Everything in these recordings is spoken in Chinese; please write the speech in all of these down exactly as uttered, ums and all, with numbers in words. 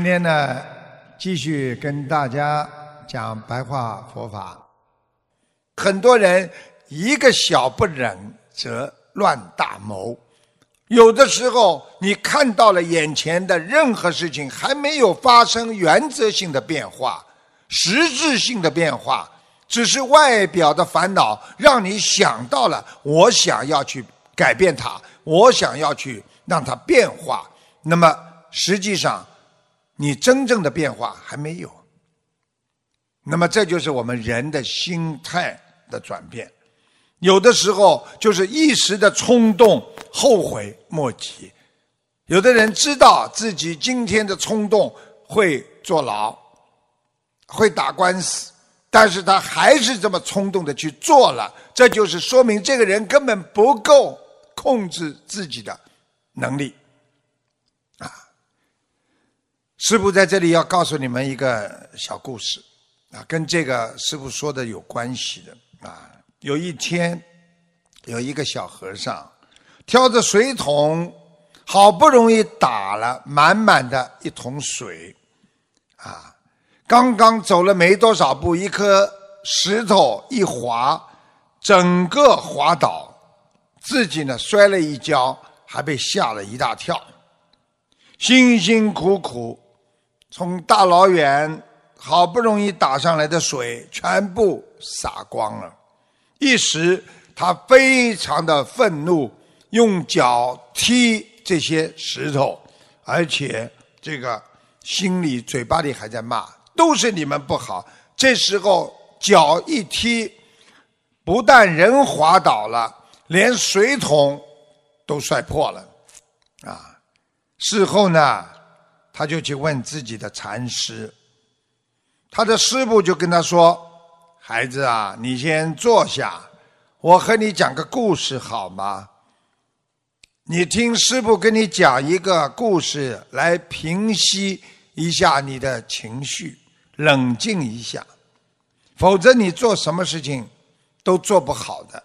今天呢，继续跟大家讲白话佛法。很多人一个小不忍则乱大谋，有的时候你看到了眼前的任何事情还没有发生原则性的变化、实质性的变化，只是外表的烦恼让你想到了我想要去改变它，我想要去让它变化，那么实际上你真正的变化还没有。那么这就是我们人的心态的转变，有的时候就是一时的冲动，后悔莫及。有的人知道自己今天的冲动会坐牢，会打官司，但是他还是这么冲动的去做了，这就是说明这个人根本不够控制自己的能力啊。师父在这里要告诉你们一个小故事啊，跟这个师父说的有关系的啊。有一天，有一个小和尚挑着水桶，好不容易打了满满的一桶水啊，刚刚走了没多少步，一颗石头一滑，整个滑倒，自己呢摔了一跤，还被吓了一大跳。辛辛苦苦从大老远好不容易打上来的水全部洒光了，一时他非常的愤怒，用脚踢这些石头，而且这个心里嘴巴里还在骂，都是你们不好。这时候脚一踢，不但人滑倒了，连水桶都摔破了啊！事后呢，他就去问自己的禅师，他的师父就跟他说，孩子啊，你先坐下，我和你讲个故事好吗？你听师父跟你讲一个故事，来平息一下你的情绪，冷静一下，否则你做什么事情都做不好的。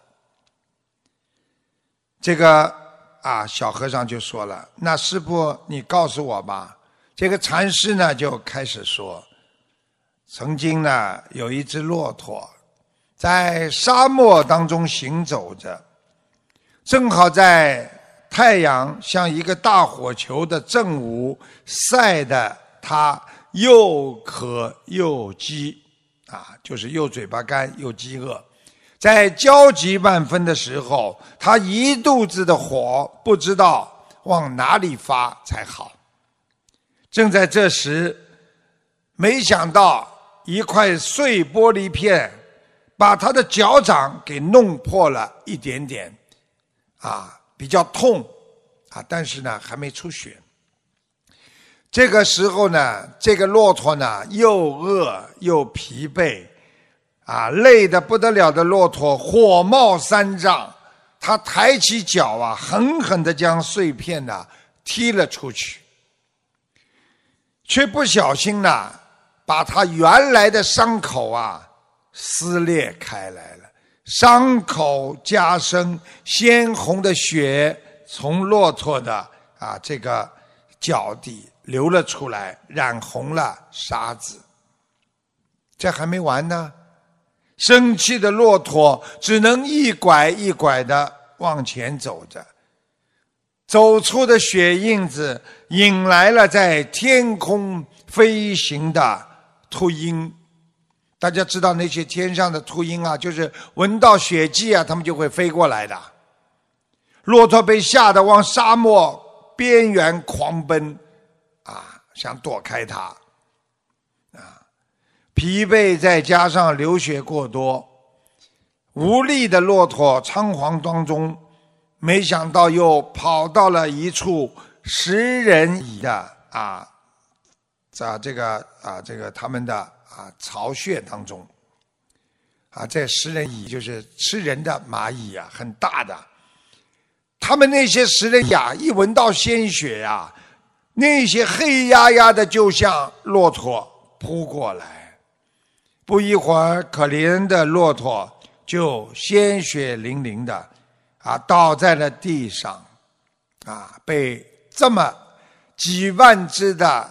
这个啊，小和尚就说了，那师父你告诉我吧。这个禅师呢就开始说，曾经呢有一只骆驼在沙漠当中行走着，正好在太阳像一个大火球的正午晒得他又渴又饥啊，就是又嘴巴干又饥饿。在焦急万分的时候，他一肚子的火不知道往哪里发才好。正在这时，没想到一块碎玻璃片把他的脚掌给弄破了一点点啊，比较痛啊，但是呢还没出血。这个时候呢，这个骆驼呢又饿又疲惫啊，累得不得了的骆驼火冒三丈，他抬起脚啊，狠狠地将碎片呢踢了出去，却不小心呢把他原来的伤口啊撕裂开来了，伤口加深，鲜红的血从骆驼的啊这个脚底流了出来，染红了沙子。这还没完呢，生气的骆驼只能一拐一拐地往前走着，走出的血印子引来了在天空飞行的秃鹰。大家知道那些天上的秃鹰啊，就是闻到血迹啊，他们就会飞过来的。骆驼被吓得往沙漠边缘狂奔啊，想躲开它啊，疲惫再加上流血过多，无力的骆驼仓皇当中，没想到又跑到了一处食人蚁的啊，在这个啊这个他们的啊巢穴当中啊，这食人蚁就是吃人的蚂蚁啊，很大的。他们那些食人蚁啊，一闻到鲜血啊，那些黑压压的就像骆驼扑过来，不一会儿，可怜的骆驼就鲜血淋淋的啊倒在了地上啊，被这么几万只的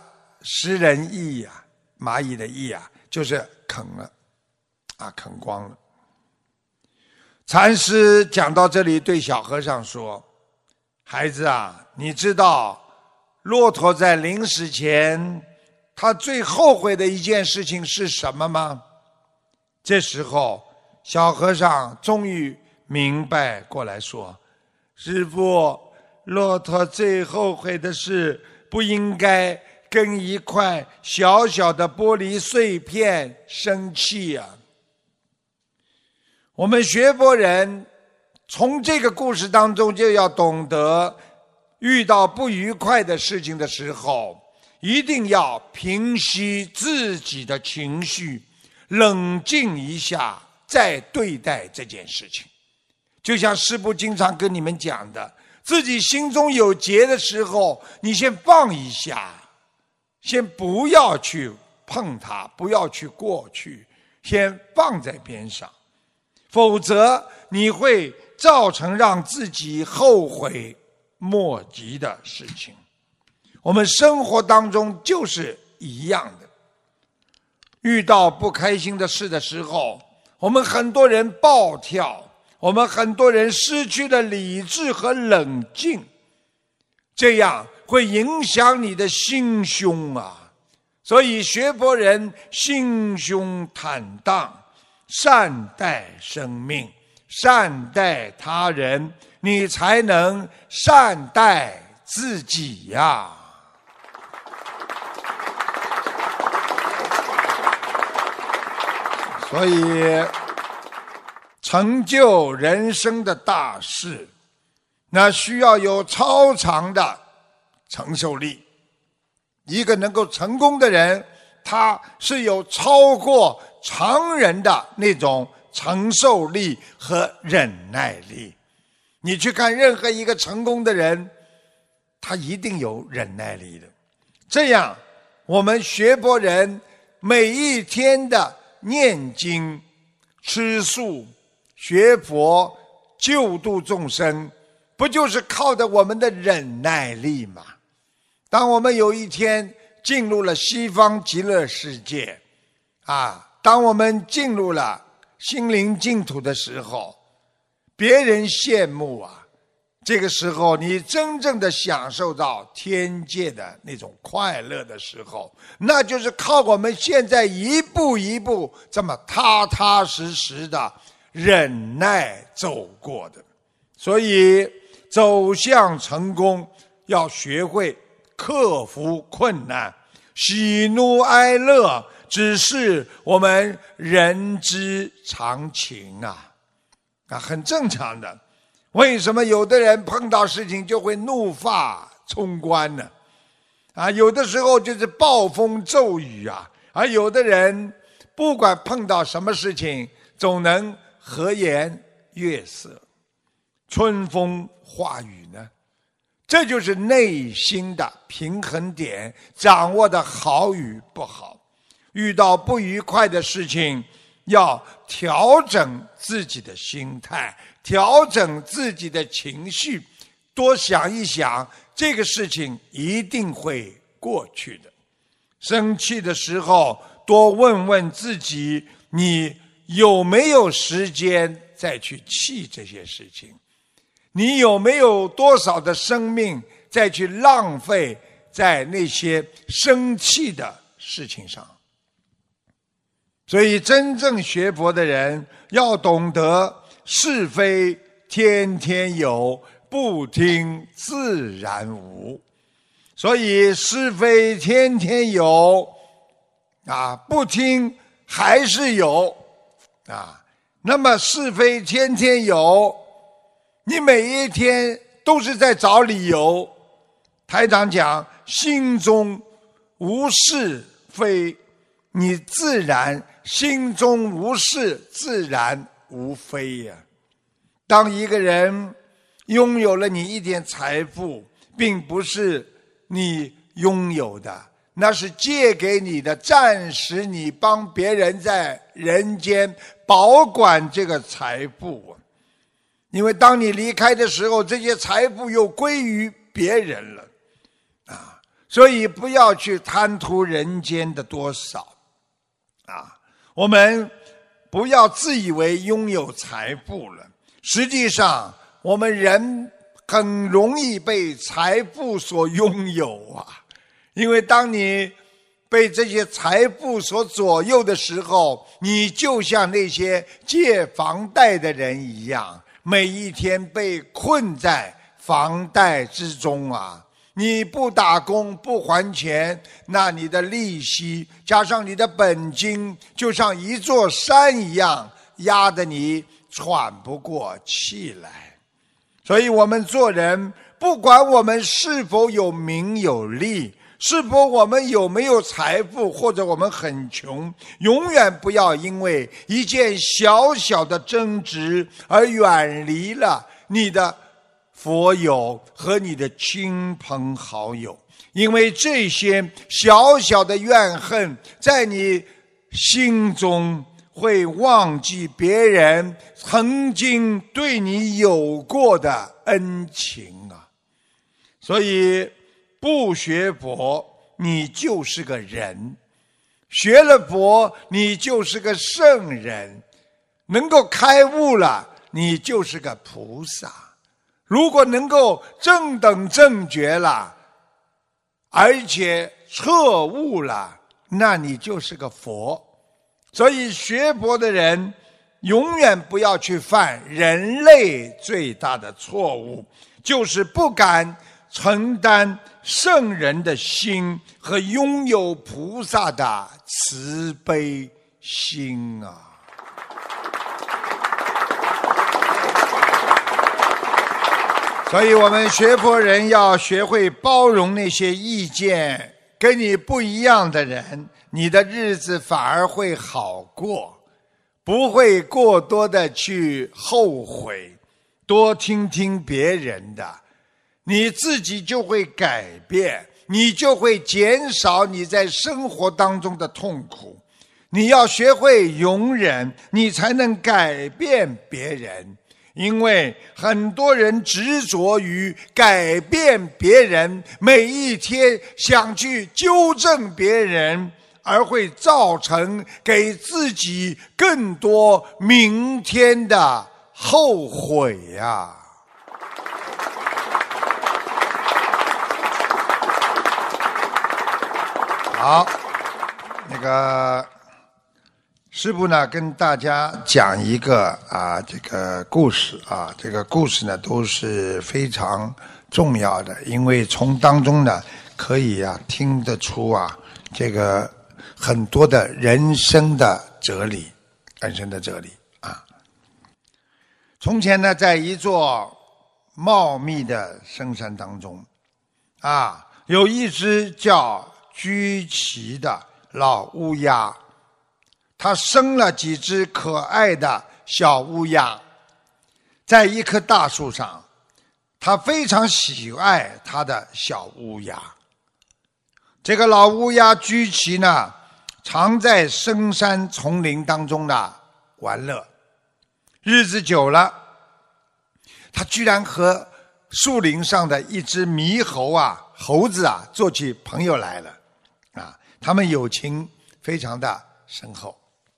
食人蚁呀、啊，蚂蚁的蚁啊，就是啃了，啊，啃光了。禅师讲到这里，对小和尚说：“孩子啊，你知道骆驼在临死前，他最后悔的一件事情是什么吗？”这时候，小和尚终于明白过来说：“师父，骆驼最后悔的是不应该跟一块小小的玻璃碎片生气啊。”我们学佛人从这个故事当中就要懂得，遇到不愉快的事情的时候，一定要平息自己的情绪，冷静一下再对待这件事情。就像师父经常跟你们讲的，自己心中有结的时候，你先放一下，先不要去碰它，不要去过去，先放在边上，否则你会造成让自己后悔莫及的事情。我们生活当中就是一样的，遇到不开心的事的时候，我们很多人暴跳，我们很多人失去了理智和冷静，这样会影响你的心胸啊。所以学佛人心胸坦荡，善待生命，善待他人，你才能善待自己呀。所以成就人生的大事，那需要有超长的承受力。一个能够成功的人，他是有超过常人的那种承受力和忍耐力。你去看任何一个成功的人，他一定有忍耐力的。这样我们学佛人每一天的念经、吃素、学佛、救度众生，不就是靠着我们的忍耐力吗？当我们有一天进入了西方极乐世界啊，当我们进入了心灵净土的时候，别人羡慕啊，这个时候你真正的享受到天界的那种快乐的时候，那就是靠我们现在一步一步这么踏踏实实的忍耐走过的。所以走向成功，要学会克服困难，喜怒哀乐只是我们人之常情啊，啊，很正常的。为什么有的人碰到事情就会怒发冲冠呢？啊，有的时候就是暴风骤雨啊，而有的人不管碰到什么事情，总能和颜悦色，春风化雨呢。这就是内心的平衡点，掌握的好与不好。遇到不愉快的事情，要调整自己的心态，调整自己的情绪，多想一想，这个事情一定会过去的。生气的时候，多问问自己，你有没有时间再去气这些事情？你有没有多少的生命再去浪费在那些生气的事情上？所以真正学佛的人要懂得是非天天有，不听自然无。所以是非天天有啊，不听还是有啊。那么是非天天有，你每一天都是在找理由。台长讲，心中无是非，你自然心中无事，自然无非呀。当一个人拥有了你一点财富，并不是你拥有的，那是借给你的，暂时你帮别人在人间保管这个财富。因为当你离开的时候，这些财富又归于别人了啊。 所以不要去贪图人间的多少啊！我们不要自以为拥有财富了，实际上我们人很容易被财富所拥有啊！因为当你被这些财富所左右的时候，你就像那些借房贷的人一样，每一天被困在房贷之中啊！你不打工不还钱，那你的利息加上你的本金，就像一座山一样，压得你喘不过气来。所以我们做人，不管我们是否有名有利，是否我们有没有财富，或者我们很穷，永远不要因为一件小小的争执而远离了你的佛友和你的亲朋好友，因为这些小小的怨恨在你心中会忘记别人曾经对你有过的恩情啊！所以不学佛，你就是个人；学了佛，你就是个圣人。能够开悟了，你就是个菩萨。如果能够正等正觉了，而且彻悟了，那你就是个佛。所以学佛的人永远不要去犯人类最大的错误，就是不敢承担圣人的心和拥有菩萨的慈悲心啊！所以我们学佛人要学会包容那些意见跟你不一样的人，你的日子反而会好过，不会过多的去后悔，多听听别人的，你自己就会改变，你就会减少你在生活当中的痛苦。你要学会容忍，你才能改变别人。因为很多人执着于改变别人，每一天想去纠正别人，而会造成给自己更多明天的后悔呀！好，那个师父呢跟大家讲一个啊这个故事啊，这个故事呢都是非常重要的，因为从当中呢可以啊听得出啊这个很多的人生的哲理，人生的哲理啊。从前呢，在一座茂密的深山当中啊，有一只叫居奇的老乌鸦。他生了几只可爱的小乌鸦，在一棵大树上，他非常喜爱他的小乌鸦。这个老乌鸦居奇呢，常在深山丛林当中呢玩乐。日子久了，他居然和树林上的一只猕猴啊、猴子啊做起朋友来了啊，他们友情非常的深厚。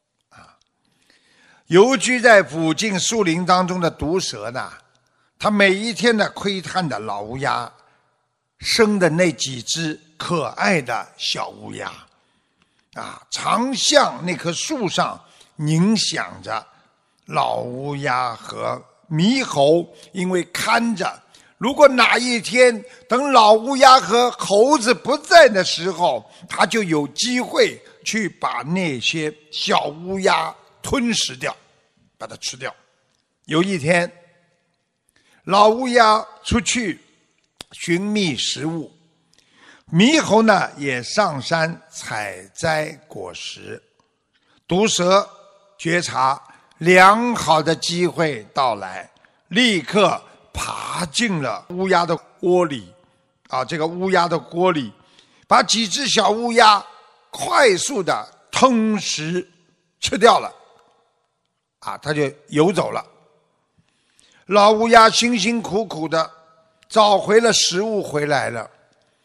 游居在附近树林当中的毒蛇呢，他每一天的窥探的老乌鸦生的那几只可爱的小乌鸦啊，常向那棵树上凝想着。老乌鸦和猕猴因为看着，如果哪一天等老乌鸦和猴子不在的时候，他就有机会去把那些小乌鸦吞食掉，把它吃掉。有一天，老乌鸦出去寻觅食物，猕猴呢也上山采摘果实。毒蛇觉察良好的机会到来，立刻爬进了乌鸦的窝里啊，这个乌鸦的锅里，把几只小乌鸦快速的吞食吃掉了啊，他就游走了。老乌鸦辛辛苦苦的找回了食物回来了，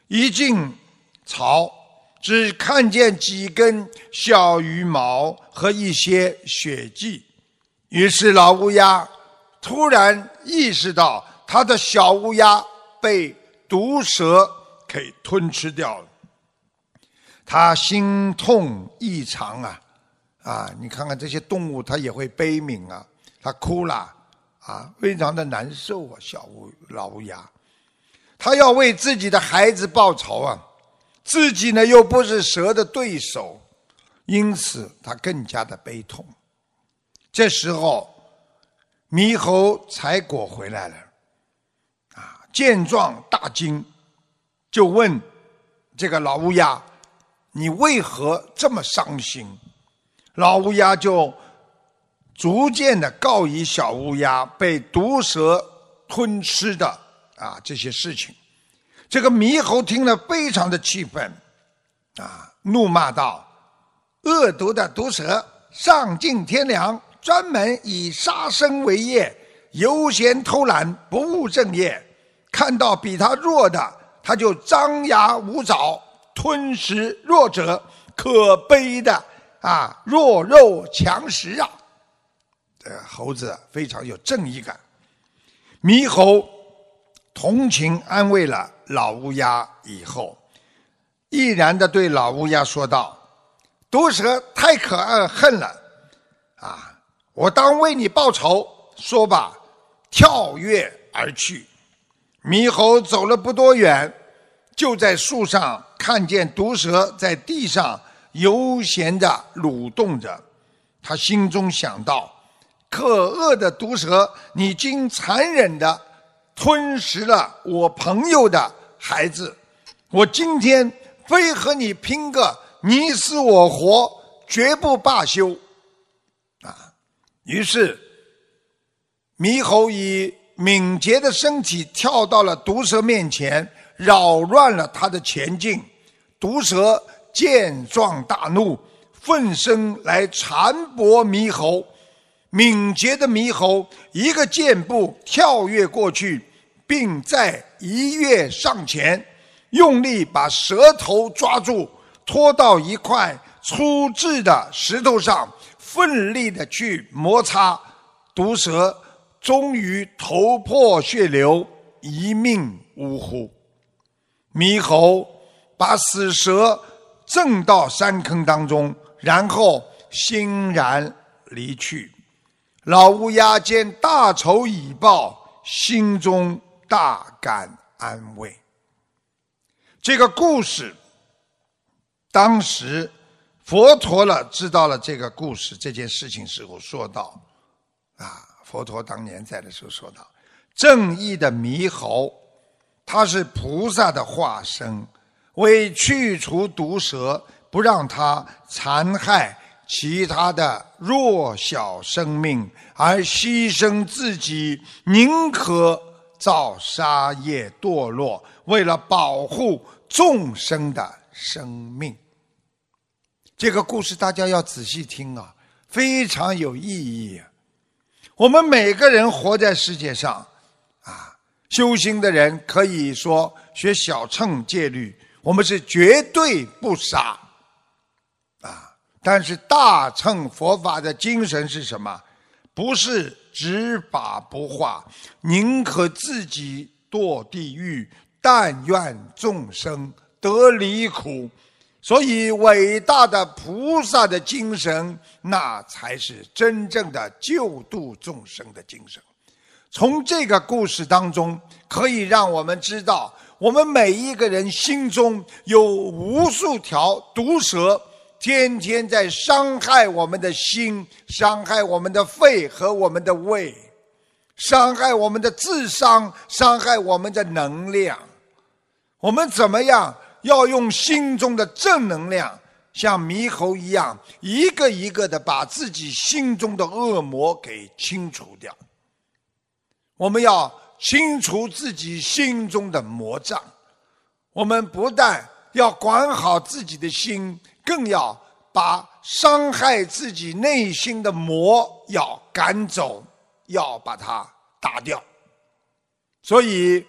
一进巢，只看见几根小羽毛和一些血迹。于是老乌鸦突然意识到，他的小乌鸦被毒蛇给吞吃掉了。他心痛异常啊！啊，你看看这些动物，它也会悲悯啊，它哭了啊，非常的难受啊。小乌老乌鸦，他要为自己的孩子报仇啊，自己呢又不是蛇的对手，因此他更加的悲痛。这时候，猕猴采果回来了，啊，见状大惊，就问这个老乌鸦：“你为何这么伤心？”老乌鸦就逐渐的告以小乌鸦被毒蛇吞吃的啊这些事情。这个猕猴听了非常的气愤，啊，怒骂道：“恶毒的毒蛇，丧尽天良，专门以杀生为业，悠闲偷懒，不务正业。看到比他弱的，他就张牙舞爪，吞食弱者，可悲的啊，弱肉强食啊！”这猴子非常有正义感。猕猴同情安慰了老乌鸦以后，毅然地对老乌鸦说道：“毒蛇太可恨了啊！我当为你报仇。”说罢，跳跃而去。猕猴走了不多远，就在树上看见毒蛇在地上悠闲地蠕动着。他心中想到：可恶的毒蛇，你竟残忍地吞食了我朋友的孩子，我今天非和你拼个你死我活，绝不罢休啊！于是猕猴以敏捷的身体跳到了毒蛇面前，扰乱了他的前进。毒蛇见状大怒，奋身来缠搏猕猴。敏捷的猕猴一个箭步跳跃过去，并再一跃上前，用力把蛇头抓住，拖到一块粗制的石头上，奋力的去摩擦。毒蛇终于头破血流，一命呜呼。猕猴把死蛇扔到山坑当中，然后欣然离去。老乌鸦见大仇已报，心中大感安慰。这个故事，当时佛陀了知道了这个故事这件事情时候说道啊，佛陀当年在的时候说道，正义的猕猴，他是菩萨的化身，为去除毒蛇，不让它残害其他的弱小生命，而牺牲自己，宁可造杀业堕落，为了保护众生的生命。这个故事大家要仔细听啊，非常有意义。我们每个人活在世界上啊，修行的人可以说学小乘戒律，我们是绝对不杀啊。但是大乘佛法的精神是什么？不是执法不化，宁可自己堕地狱，但愿众生得离苦。所以伟大的菩萨的精神，那才是真正的救度众生的精神。从这个故事当中，可以让我们知道，我们每一个人心中有无数条毒蛇，天天在伤害我们的心，伤害我们的肺和我们的胃，伤害我们的智商，伤害我们的能量。我们怎么样要用心中的正能量，像猕猴一样，一个一个的把自己心中的恶魔给清除掉。我们要清除自己心中的魔障，我们不但要管好自己的心，更要把伤害自己内心的魔要赶走，要把它打掉。所以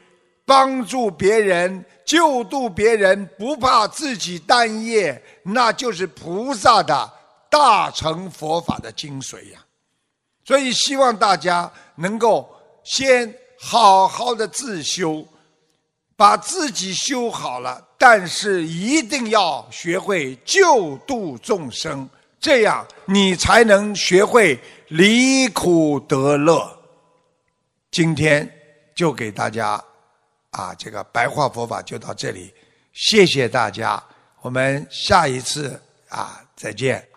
帮助别人、救度别人，不怕自己担业，那就是菩萨的大乘佛法的精髓呀。所以希望大家能够先好好的自修，把自己修好了，但是一定要学会救度众生，这样你才能学会离苦得乐。今天就给大家啊，这个白话佛法就到这里，谢谢大家，我们下一次啊再见。